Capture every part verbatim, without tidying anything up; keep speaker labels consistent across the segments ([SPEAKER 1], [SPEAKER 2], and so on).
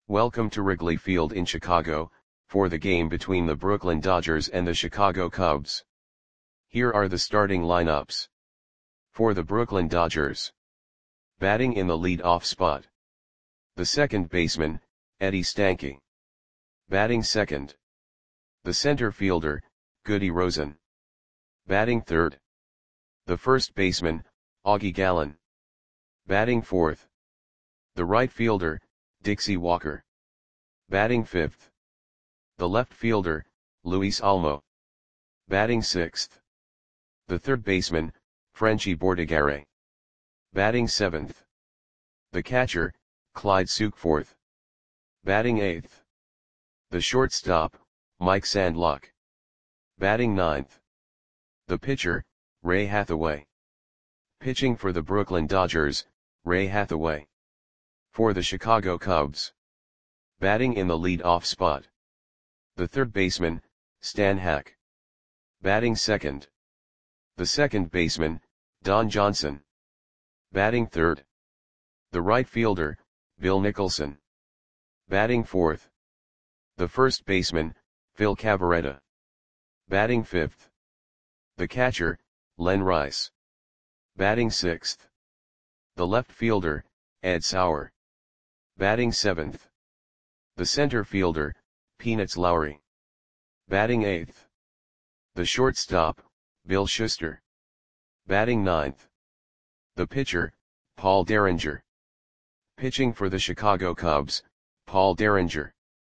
[SPEAKER 1] Welcome to Wrigley Field in Chicago, for the game between the Brooklyn Dodgers and the Chicago Cubs. Here are the starting lineups. For the Brooklyn Dodgers. Batting in the lead-off spot. The second baseman, Eddie Stanky. Batting second. The center fielder, Goody Rosen. Batting third. The first baseman, Augie Gallen. Batting fourth. The right fielder, Dixie Walker. Batting fifth. The left fielder, Luis Almo. Batting sixth. The third baseman, Frenchie Bordigare. Batting seventh. The catcher, Clyde Sukeforth. Batting eighth. The shortstop, Mike Sandlock. Batting ninth. The pitcher, Ray Hathaway. Pitching for the Brooklyn Dodgers, Ray Hathaway. For the Chicago Cubs. Batting in the lead-off spot. The third baseman, Stan Hack. Batting second. The second baseman, Don Johnson. Batting third. The right fielder, Bill Nicholson. Batting fourth. The first baseman, Phil Cavarretta. Batting fifth. The catcher, Len Rice. Batting sixth. The left fielder, Ed Sauer. Batting seventh. The center fielder, Peanuts Lowry. Batting eighth. The shortstop, Bill Schuster. Batting ninth. The pitcher, Paul Derringer. Pitching for the Chicago Cubs, Paul Derringer.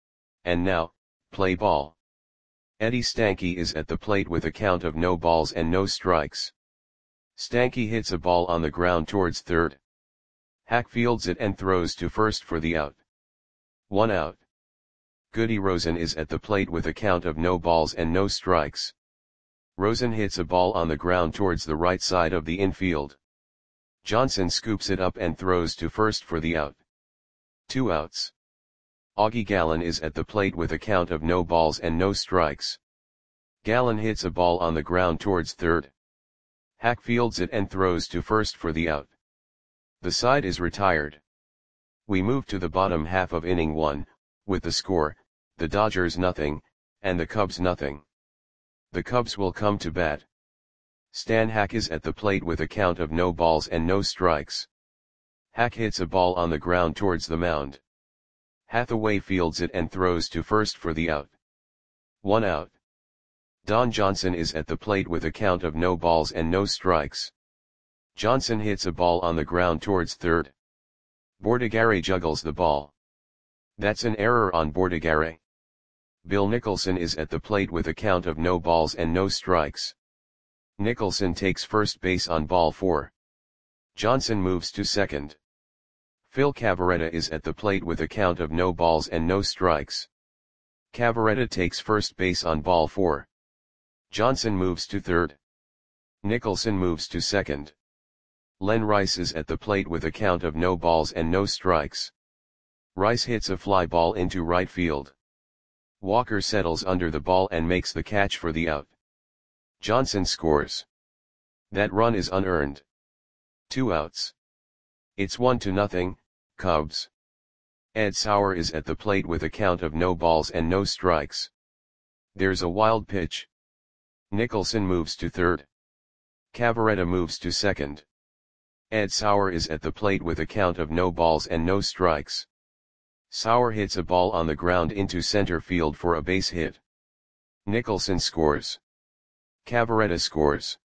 [SPEAKER 1] And now, play ball. Eddie Stanky is at the plate with a count of no balls and no strikes. Stanky hits a ball on the ground towards third. Hack fields it and throws to first for the out. One out. Goody Rosen is at the plate with a count of no balls and no strikes. Rosen hits a ball on the ground towards the right side of the infield. Johnson scoops it up and throws to first for the out. Two outs. Augie Gallen is at the plate with a count of no balls and no strikes. Gallen hits a ball on the ground towards third. Hack fields it and throws to first for the out. The side is retired. We move to the bottom half of inning one, with the score, the Dodgers nothing, and the Cubs nothing. The Cubs will come to bat. Stan Hack is at the plate with a count of no balls and no strikes. Hack hits a ball on the ground towards the mound. Hathaway fields it and throws to first for the out. One out. Don Johnson is at the plate with a count of no balls and no strikes. Johnson hits a ball on the ground towards third. Bordigare juggles the ball. That's an error on Bordigare. Bill Nicholson is at the plate with a count of no balls and no strikes. Nicholson takes first base on ball four. Johnson moves to second. Phil Cavarretta is at the plate with a count of no balls and no strikes. Cavarretta takes first base on ball four. Johnson moves to third. Nicholson moves to second. Len Rice is at the plate with a count of no balls and no strikes. Rice hits a fly ball into right field. Walker settles under the ball and makes the catch for the out. Johnson scores. That run is unearned. Two outs. It's one to nothing, Cubs. Ed Sauer is at the plate with a count of no balls and no strikes. There's a wild pitch. Nicholson moves to third. Cavarretta moves to second. Ed Sauer is at the plate with a count of no balls and no strikes. Sauer hits a ball on the ground into center field for a base hit. Nicholson scores. Cavarretta scores.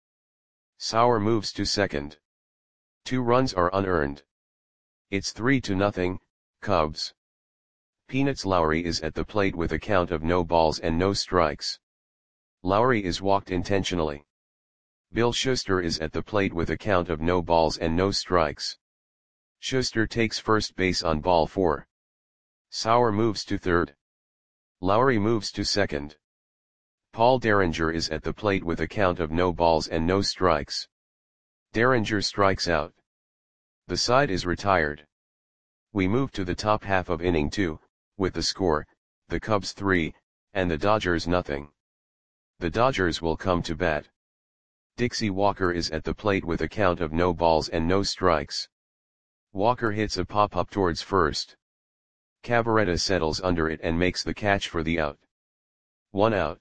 [SPEAKER 1] Sauer moves to second. Two runs are unearned. It's three to nothing, Cubs. Peanuts Lowry is at the plate with a count of no balls and no strikes. Lowry is walked intentionally. Bill Schuster is at the plate with a count of no balls and no strikes. Schuster takes first base on ball four. Sauer moves to third. Lowry moves to second. Paul Derringer is at the plate with a count of no balls and no strikes. Derringer strikes out. The side is retired. We move to the top half of inning two, with the score, the Cubs three, and the Dodgers nothing. The Dodgers will come to bat. Dixie Walker is at the plate with a count of no balls and no strikes. Walker hits a pop-up towards first. Cavaretta settles under it and makes the catch for the out. One out.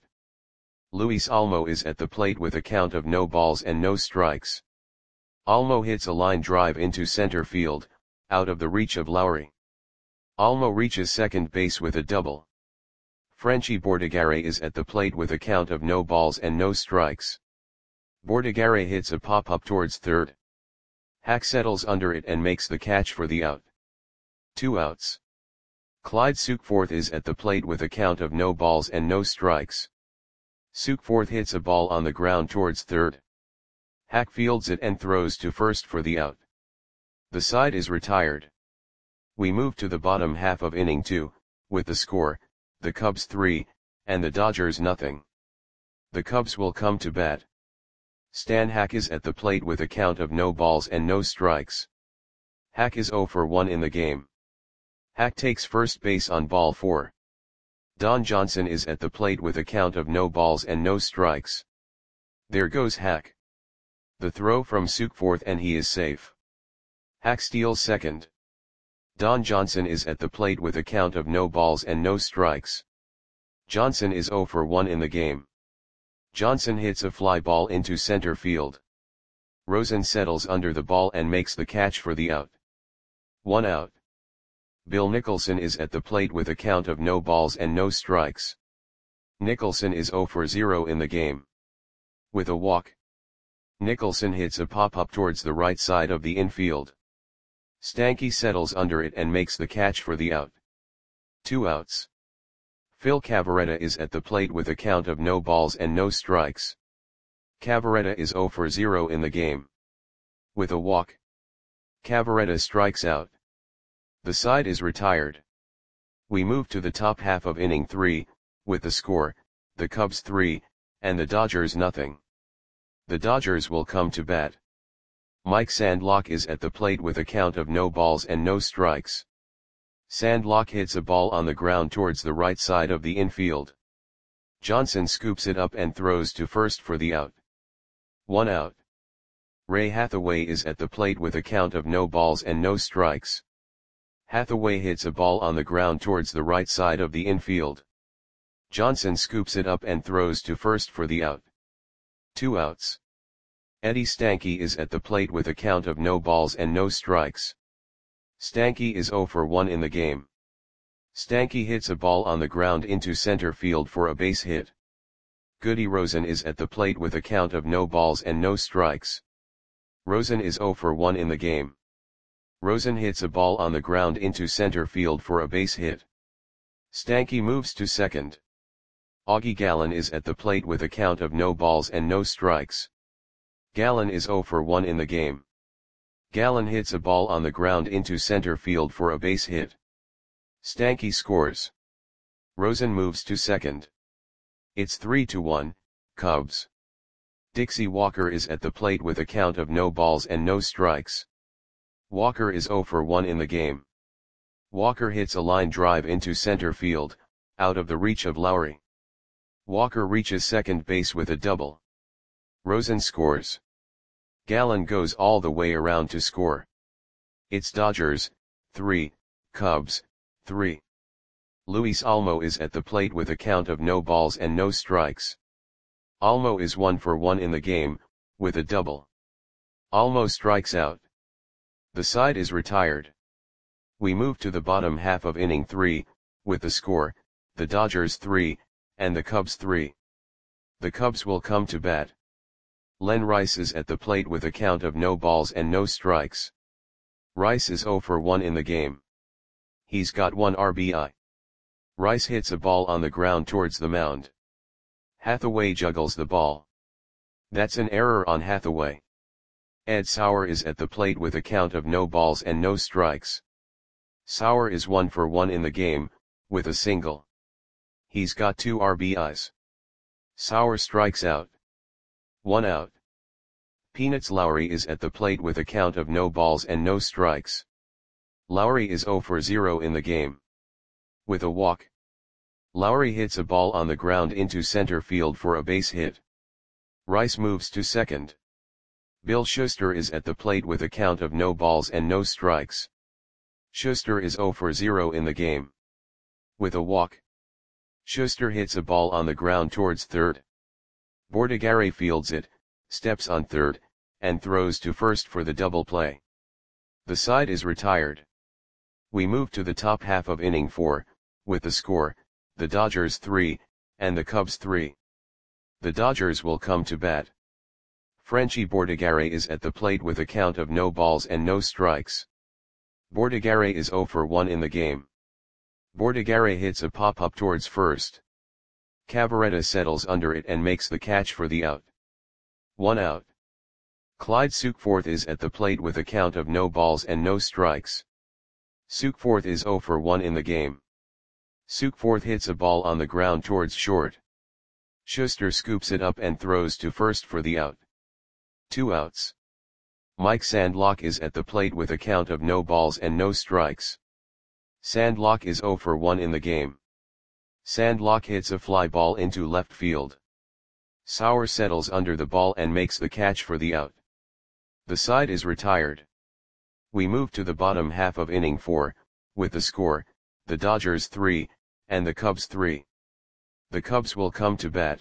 [SPEAKER 1] Luis Olmo is at the plate with a count of no balls and no strikes. Olmo hits a line drive into center field, out of the reach of Lowry. Olmo reaches second base with a double. Frenchy Bordigare is at the plate with a count of no balls and no strikes. Bordigare hits a pop-up towards third. Hack settles under it and makes the catch for the out. Two outs. Clyde Sukeforth is at the plate with a count of no balls and no strikes. Sukeforth hits a ball on the ground towards third. Hack fields it and throws to first for the out. The side is retired. We move to the bottom half of inning two, with the score, the Cubs three, and the Dodgers nothing. The Cubs will come to bat. Stan Hack is at the plate with a count of no balls and no strikes. Hack is oh for one in the game. Hack takes first base on ball four. Don Johnson is at the plate with a count of no balls and no strikes. There goes Hack. The throw from Sukeforth and he is safe. Hack steals second. Don Johnson is at the plate with a count of no balls and no strikes. Johnson is oh for one in the game. Johnson hits a fly ball into center field. Rosen settles under the ball and makes the catch for the out. One out. Bill Nicholson is at the plate with a count of no balls and no strikes. Nicholson is oh for zero in the game. With a walk. Nicholson hits a pop-up towards the right side of the infield. Stanky settles under it and makes the catch for the out. Two outs. Phil Cavaretta is at the plate with a count of no balls and no strikes. Cavaretta is oh for zero in the game. With a walk. Cavaretta strikes out. The side is retired. We move to the top half of inning three, with the score, the Cubs three, and the Dodgers nothing. The Dodgers will come to bat. Mike Sandlock is at the plate with a count of no balls and no strikes. Sandlock hits a ball on the ground towards the right side of the infield. Johnson scoops it up and throws to first for the out. One out. Ray Hathaway is at the plate with a count of no balls and no strikes. Hathaway hits a ball on the ground towards the right side of the infield. Johnson scoops it up and throws to first for the out. Two outs. Eddie Stanky is at the plate with a count of no balls and no strikes. Stanky is oh for one in the game. Stanky hits a ball on the ground into center field for a base hit. Goody Rosen is at the plate with a count of no balls and no strikes. Rosen is oh for one in the game. Rosen hits a ball on the ground into center field for a base hit. Stanky moves to second. Augie Gallen is at the plate with a count of no balls and no strikes. Gallen is oh for one in the game. Gallen hits a ball on the ground into center field for a base hit. Stanky scores. Rosen moves to second. It's three to one, Cubs. Dixie Walker is at the plate with a count of no balls and no strikes. Walker is oh for one in the game. Walker hits a line drive into center field, out of the reach of Lowry. Walker reaches second base with a double. Rosen scores. Gallen goes all the way around to score. It's Dodgers, three, Cubs, three. Luis Olmo is at the plate with a count of no balls and no strikes. Olmo is one for one in the game, with a double. Olmo strikes out. The side is retired. We move to the bottom half of inning three, with the score, the Dodgers three, and the Cubs three. The Cubs will come to bat. Len Rice is at the plate with a count of no balls and no strikes. Rice is oh for one in the game. He's got one R B I. Rice hits a ball on the ground towards the mound. Hathaway juggles the ball. That's an error on Hathaway. Ed Sauer is at the plate with a count of no balls and no strikes. Sauer is one for one in the game, with a single. He's got two R B Is. Sauer strikes out. One out. Peanuts Lowry is at the plate with a count of no balls and no strikes. Lowry is oh for zero in the game. With a walk. Lowry hits a ball on the ground into center field for a base hit. Rice moves to second. Bill Schuster is at the plate with a count of no balls and no strikes. Schuster is zero for zero in the game. With a walk, Schuster hits a ball on the ground towards third. Bordigare fields it, steps on third, and throws to first for the double play. The side is retired. We move to the top half of inning four, with the score, the Dodgers three, and the Cubs three. The Dodgers will come to bat. Frenchy Bordigare is at the plate with a count of no balls and no strikes. Bordigare is zero for one in the game. Bordigare hits a pop-up towards first. Cavarretta settles under it and makes the catch for the out. One out. Clyde Sukeforth is at the plate with a count of no balls and no strikes. Sukeforth is zero for one in the game. Sukeforth hits a ball on the ground towards short. Schuster scoops it up and throws to first for the out. Two outs. Mike Sandlock is at the plate with a count of no balls and no strikes. Sandlock is zero for one in the game. Sandlock hits a fly ball into left field. Sauer settles under the ball and makes the catch for the out. The side is retired. We move to the bottom half of inning four, with the score, the Dodgers three, and the Cubs three. The Cubs will come to bat.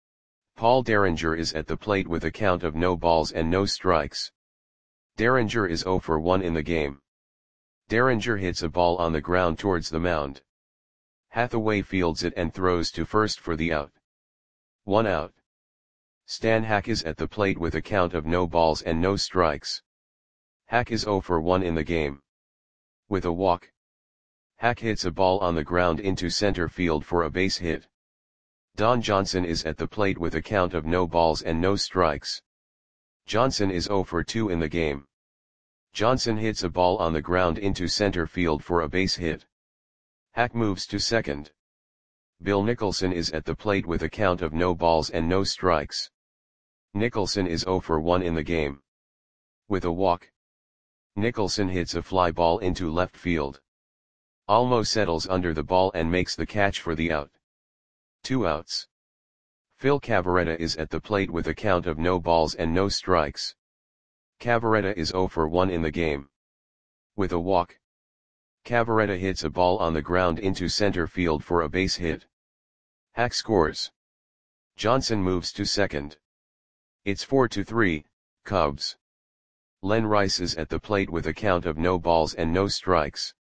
[SPEAKER 1] Paul Derringer is at the plate with a count of no balls and no strikes. Derringer is zero for one in the game. Derringer hits a ball on the ground towards the mound. Hathaway fields it and throws to first for the out. One out. Stan Hack is at the plate with a count of no balls and no strikes. Hack is zero for one in the game. With a walk, Hack hits a ball on the ground into center field for a base hit. Don Johnson is at the plate with a count of no balls and no strikes. Johnson is zero for two in the game. Johnson hits a ball on the ground into center field for a base hit. Hack moves to second. Bill Nicholson is at the plate with a count of no balls and no strikes. Nicholson is zero for one in the game. With a walk, Nicholson hits a fly ball into left field. Almo settles under the ball and makes the catch for the out. Two outs. Phil Cavarretta is at the plate with a count of no balls and no strikes. Cavarretta is zero for one in the game. With a walk, Cavarretta hits a ball on the ground into center field for a base hit. Hack scores. Johnson moves to second. It's four to three, Cubs. Len Rice is at the plate with a count of no balls and no strikes.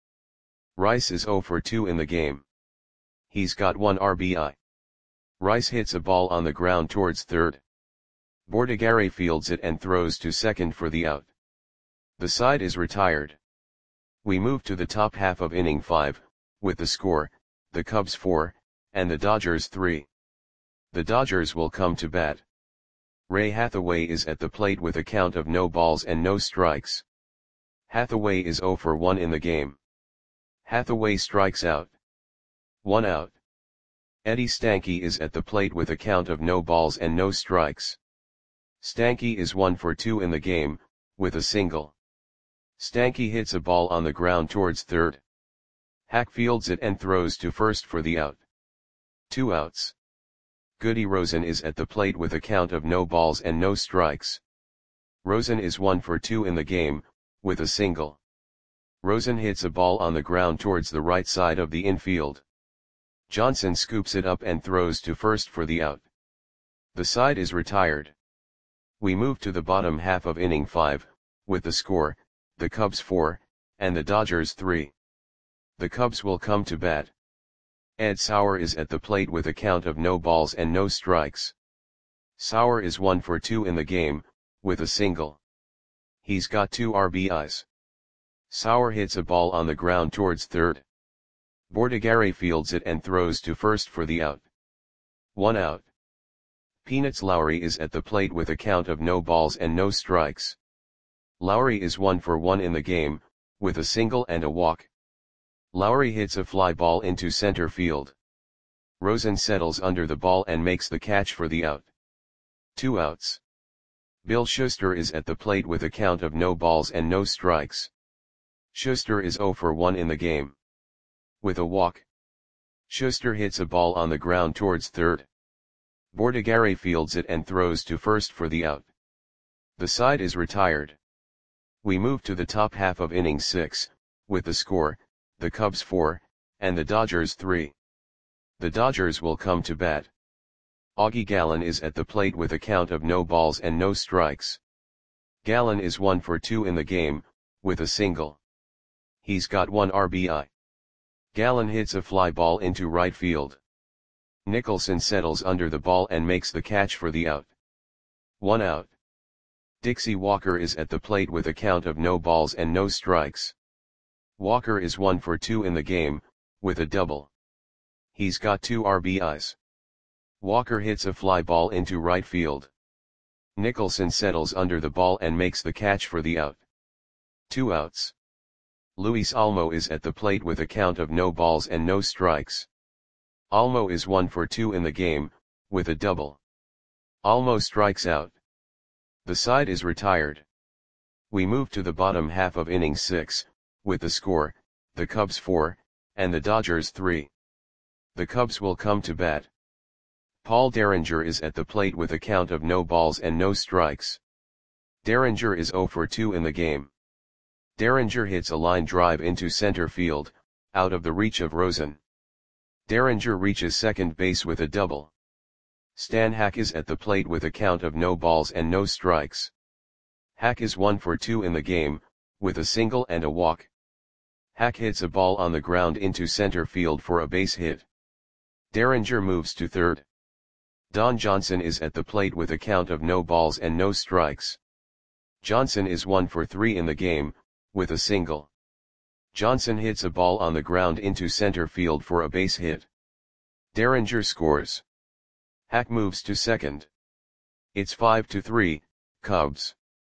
[SPEAKER 1] Rice is zero for two in the game. He's got one R B I. Rice hits a ball on the ground towards third. Bordigare fields it and throws to second for the out. The side is retired. We move to the top half of inning five, with the score, the Cubs four, and the Dodgers three. The Dodgers will come to bat. Ray Hathaway is at the plate with a count of no balls and no strikes. Hathaway is zero for one in the game. Hathaway strikes out. One out. Eddie Stanky is at the plate with a count of no balls and no strikes. Stanky is one for two in the game, with a single. Stanky hits a ball on the ground towards third. Hack fields it and throws to first for the out. Two outs. Goody Rosen is at the plate with a count of no balls and no strikes. Rosen is one for two in the game, with a single. Rosen hits a ball on the ground towards the right side of the infield. Johnson scoops it up and throws to first for the out. The side is retired. We move to the bottom half of inning five, with the score, the Cubs four, and the Dodgers three. The Cubs will come to bat. Ed Sauer is at the plate with a count of no balls and no strikes. Sauer is one for two in the game, with a single. He's got two R B Is. Sauer hits a ball on the ground towards third. Bordigare fields it and throws to first for the out. One out. Peanuts Lowry is at the plate with a count of no balls and no strikes. Lowry is one for one in the game, with a single and a walk. Lowry hits a fly ball into center field. Rosen settles under the ball and makes the catch for the out. Two outs. Bill Schuster is at the plate with a count of no balls and no strikes. Schuster is zero for one in the game. With a walk, Schuster hits a ball on the ground towards third. Bordigare fields it and throws to first for the out. The side is retired. We move to the top half of inning six, with the score, the Cubs four, and the Dodgers three. The Dodgers will come to bat. Augie Gallen is at the plate with a count of no balls and no strikes. Gallen is one for two in the game, with a single. He's got one R B I. Gallen hits a fly ball into right field. Nicholson settles under the ball and makes the catch for the out. One out. Dixie Walker is at the plate with a count of no balls and no strikes. Walker is one for two in the game, with a double. He's got two R B Is. Walker hits a fly ball into right field. Nicholson settles under the ball and makes the catch for the out. Two outs. Luis Olmo is at the plate with a count of no balls and no strikes. Olmo is one for two in the game, with a double. Olmo strikes out. The side is retired. We move to the bottom half of inning six, with the score, the Cubs four, and the Dodgers three. The Cubs will come to bat. Paul Derringer is at the plate with a count of no balls and no strikes. Derringer is zero for two in the game. Derringer hits a line drive into center field, out of the reach of Rosen. Derringer reaches second base with a double. Stan Hack is at the plate with a count of no balls and no strikes. Hack is one for two in the game, with a single and a walk. Hack hits a ball on the ground into center field for a base hit. Derringer moves to third. Don Johnson is at the plate with a count of no balls and no strikes. Johnson is one for three in the game, with a single. Johnson hits a ball on the ground into center field for a base hit. Derringer scores. Hack moves to second. It's five to three, Cubs.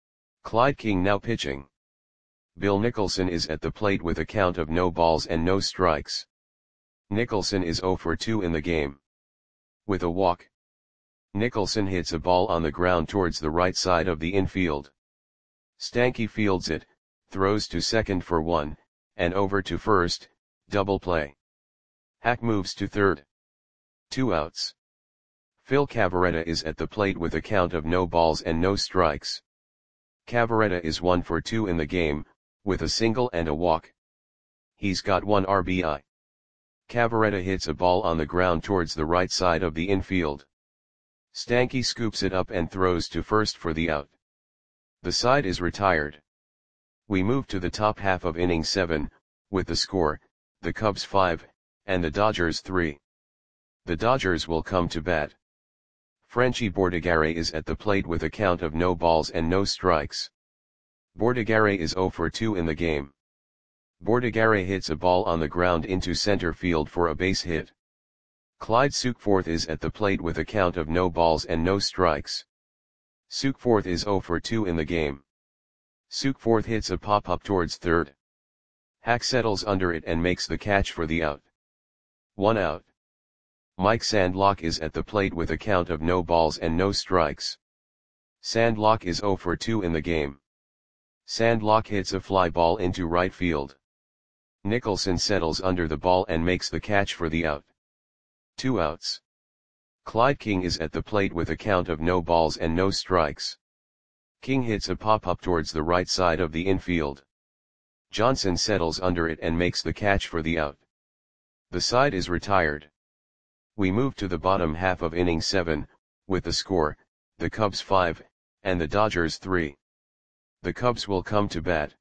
[SPEAKER 1] Clyde King now pitching. Bill Nicholson is at the plate with a count of no balls and no strikes. Nicholson is zero for two in the game. With a walk. Nicholson hits a ball on the ground towards the right side of the infield. Stanky fields it, throws to second for one, and over to first, double play. Hack moves to third. Two outs. Phil Cavarretta is at the plate with a count of no balls and no strikes. Cavarretta is one for two in the game, with a single and a walk. He's got one R B I. Cavarretta hits a ball on the ground towards the right side of the infield. Stanky scoops it up and throws to first for the out. The side is retired. We move to the top half of inning seven, with the score, the Cubs five, and the Dodgers three. The Dodgers will come to bat. Frenchie Bordigare is at the plate with a count of no balls and no strikes. Bordigare is zero for two in the game. Bordigare hits a ball on the ground into center field for a base hit. Clyde Sukeforth is at the plate with a count of no balls and no strikes. Sukeforth is zero for two in the game. Sukeforth hits a pop-up towards third. Hack settles under it and makes the catch for the out. One out. Mike Sandlock is at the plate with a count of no balls and no strikes. Sandlock is zero for two in the game. Sandlock hits a fly ball into right field. Nicholson settles under the ball and makes the catch for the out. Two outs. Clyde King is at the plate with a count of no balls and no strikes. King hits a pop-up towards the right side of the infield. Johnson settles under it and makes the catch for the out. The side is retired. We move to the bottom half of inning seven, with the score, the Cubs five, and the Dodgers three. The Cubs will come to bat.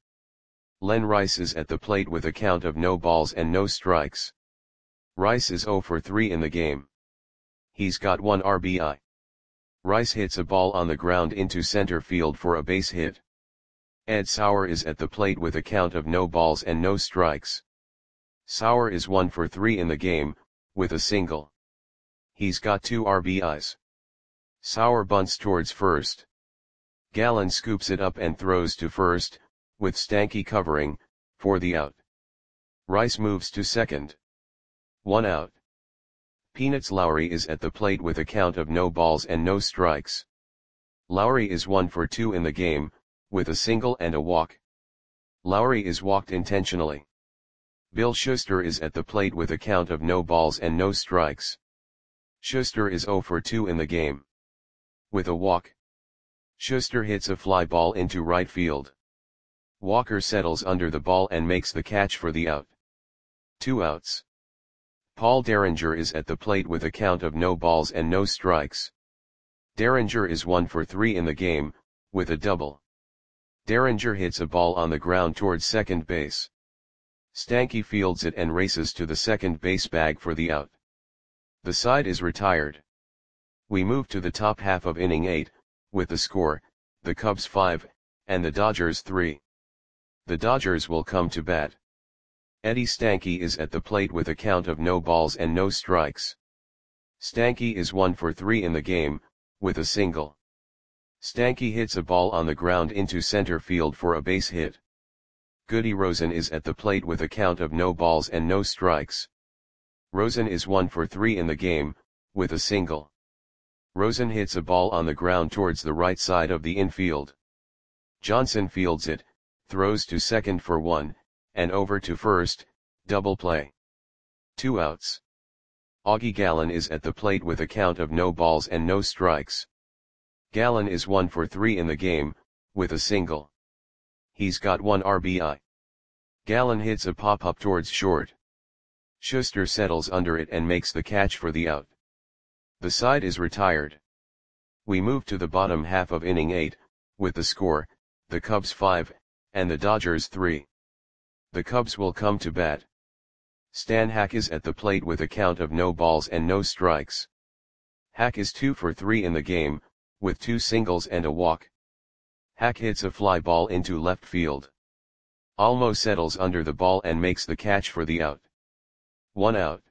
[SPEAKER 1] Len Rice is at the plate with a count of no balls and no strikes. Rice is zero for three in the game. He's got one R B I. Rice hits a ball on the ground into center field for a base hit. Ed Sauer is at the plate with a count of no balls and no strikes. Sauer is one for three in the game, with a single. He's got two R B Is. Sauer bunts towards first. Gallen scoops it up and throws to first, with Stanky covering, for the out. Rice moves to second. One out. Peanuts Lowry is at the plate with a count of no balls and no strikes. Lowry is one for two in the game, with a single and a walk. Lowry is walked intentionally. Bill Schuster is at the plate with a count of no balls and no strikes. Schuster is zero for two in the game. With a walk. Schuster hits a fly ball into right field. Walker settles under the ball and makes the catch for the out. Two outs. Paul Derringer is at the plate with a count of no balls and no strikes. Derringer is one for three in the game, with a double. Derringer hits a ball on the ground towards second base. Stanky fields it and races to the second base bag for the out. The side is retired. We move to the top half of inning eight, with the score, the Cubs five, and the Dodgers three. The Dodgers will come to bat. Eddie Stanky is at the plate with a count of no balls and no strikes. Stanky is one for three in the game, with a single. Stanky hits a ball on the ground into center field for a base hit. Goody Rosen is at the plate with a count of no balls and no strikes. Rosen is one for three in the game, with a single. Rosen hits a ball on the ground towards the right side of the infield. Johnson fields it, throws to second for one, and over to first, double play. Two outs. Augie Gallen is at the plate with a count of no balls and no strikes. Gallen is one for three in the game, with a single. He's got one R B I. Gallen hits a pop-up towards short. Schuster settles under it and makes the catch for the out. The side is retired. We move to the bottom half of inning eight, with the score, the Cubs five, and the Dodgers three. The Cubs will come to bat. Stan Hack is at the plate with a count of no balls and no strikes. Hack is two for three in the game, with two singles and a walk. Hack hits a fly ball into left field. Almo settles under the ball and makes the catch for the out. One out.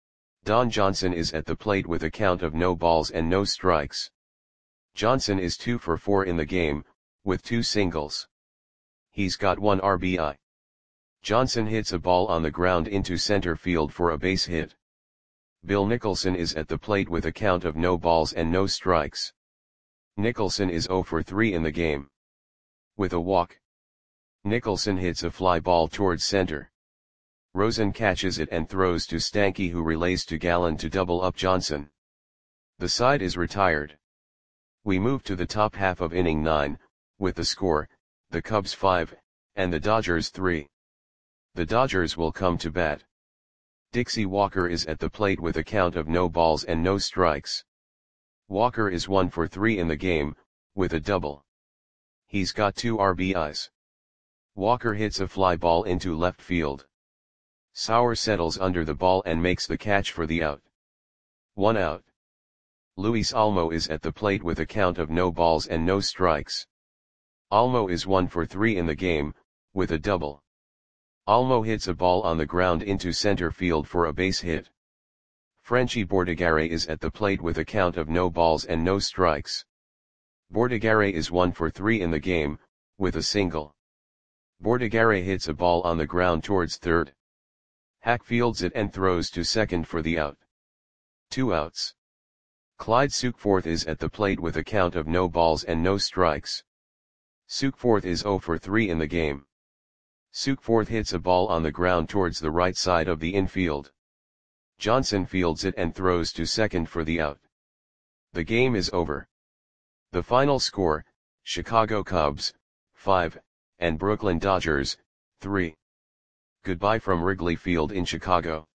[SPEAKER 1] Don Johnson is at the plate with a count of no balls and no strikes. Johnson is two for four in the game, with two singles. He's got one R B I. Johnson hits a ball on the ground into center field for a base hit. Bill Nicholson is at the plate with a count of no balls and no strikes. Nicholson is zero for three in the game. With a walk. Nicholson hits a fly ball towards center. Rosen catches it and throws to Stanky, who relays to Gallen to double up Johnson. The side is retired. We move to the top half of inning nine, with the score, the Cubs five, and the Dodgers three. The Dodgers will come to bat. Dixie Walker is at the plate with a count of no balls and no strikes. Walker is one for three in the game, with a double. He's got two R B Is. Walker hits a fly ball into left field. Sauer settles under the ball and makes the catch for the out. One out. Luis Almo is at the plate with a count of no balls and no strikes. Almo is one for three in the game, with a double. Almo hits a ball on the ground into center field for a base hit. Frenchy Bordigare is at the plate with a count of no balls and no strikes. Bordigare is one for three in the game, with a single. Bordigare hits a ball on the ground towards third. Hack fields it and throws to second for the out. Two outs. Clyde Sukeforth is at the plate with a count of no balls and no strikes. Sukeforth is zero for three in the game. Sukeforth hits a ball on the ground towards the right side of the infield. Johnson fields it and throws to second for the out. The game is over. The final score, Chicago Cubs, five, and Brooklyn Dodgers, three. Goodbye from Wrigley Field in Chicago.